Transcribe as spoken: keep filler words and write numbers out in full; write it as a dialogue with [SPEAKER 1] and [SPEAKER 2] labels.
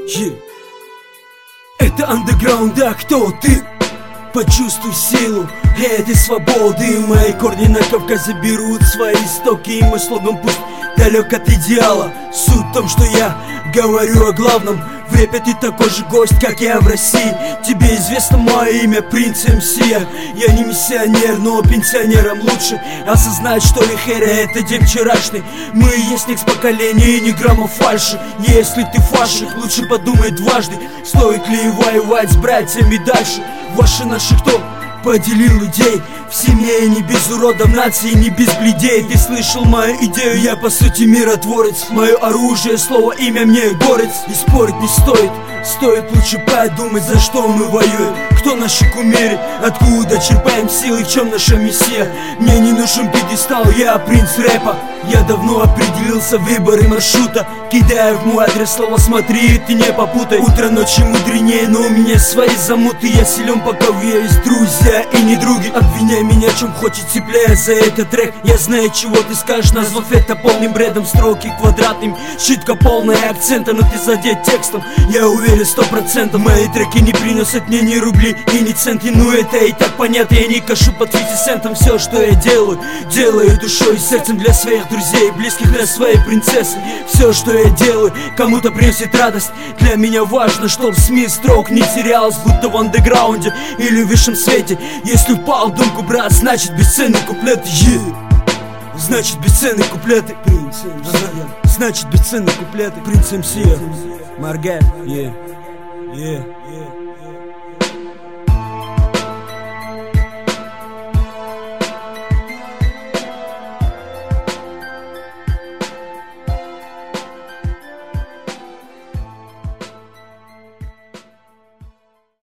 [SPEAKER 1] Yeah. Это андеграунд, да кто ты? Почувствуй силу этой свободы. Мои корни на Кавказе берут свои истоки, и мой слоган пусть далек от идеала. Суть в том, что я говорю о главном. В рэпе ты такой же гость, как я в России. Тебе известно мое имя, принц эм си. Я не миссионер, но пенсионерам лучше осознать, что их эра — это день вчерашний. Мы и есть некс поколение, и ни грамма фальши. Если ты фашик, лучше подумай дважды, стоит ли воевать с братьями дальше. Ваши наши кто поделил людей в семье, не без уродов нации, не без бледей. Ты слышал мою идею, я по сути миротворец. Мое оружие, слово, имя мне горец. И спорить не стоит, стоит лучше подумать, за что мы воюем. Кто наши кумиры, откуда черпаем силы, в чем наша миссия. Мне не нужен пьедестал, я принц рэпа. Я давно определился в выборе маршрута, кидая в мой адрес слово «смотри, ты не попутай». Утро ночи мудренее, но у меня свои замуты. Я силен, пока у меня есть друзья и не други. Обвиняй меня, чем хочет, цепляя за этот трек. Я знаю, чего ты скажешь, назвав это полным бредом. Строки квадратным, читка полная акцента, но ты задет текстом. Я уверен сто процентов, мои треки не приносят мне ни рубли и ни центы. Ну это и так понятно, я не кашу под пятьдесят центом. Все, что я делаю, делаю душой и сердцем для своих друзей и близких, для своей принцессы. Все, что я делаю, кому-то приносит радость. Для меня важно, чтоб СМИ строк не терялось, будто в андеграунде или в высшем свете. Если упал в думку, брат, значит бесценный куплет. Yeah. Значит бесценные куплеты. Ага. Значит бесценные куплеты. Принц эм си. Маргет. Yeah. Yeah. Yeah.